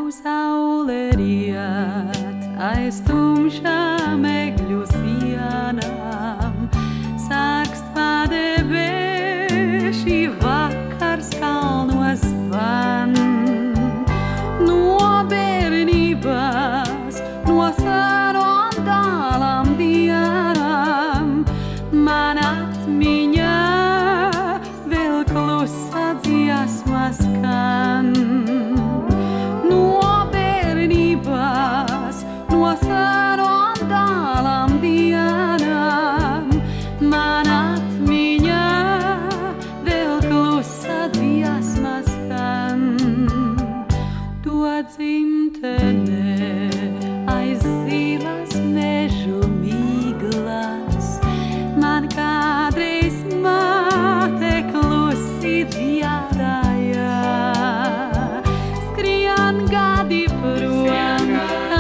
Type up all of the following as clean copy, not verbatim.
Saule riet aiz tumšām egļu sienām, sākst debeši vakars kalnos van. No bērnības, no sarunām tālām dienām, man atmiņā vēl klusa dziesma skan. No sarunām tālām dienām, man atmiņā vēl klusa dziesma skan. To dzimtene aiz zilas mežu miglas, man kādreiz māte klusi dziedāja. Skrien gadi prom,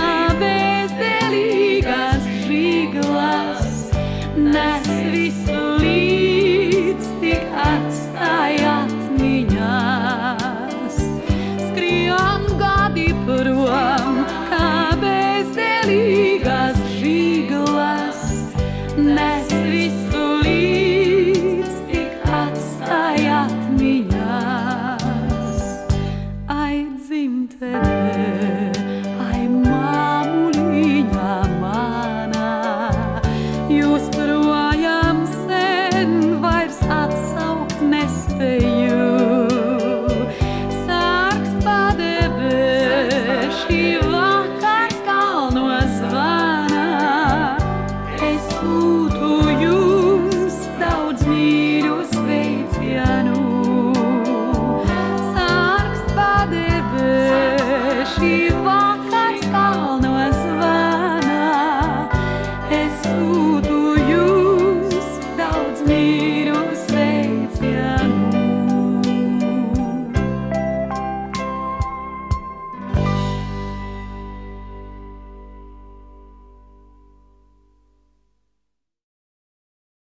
nes visu līdz tik atstāja atmiņās. Skrien gadi prom, kā bezdelīgas žiglas, nes visu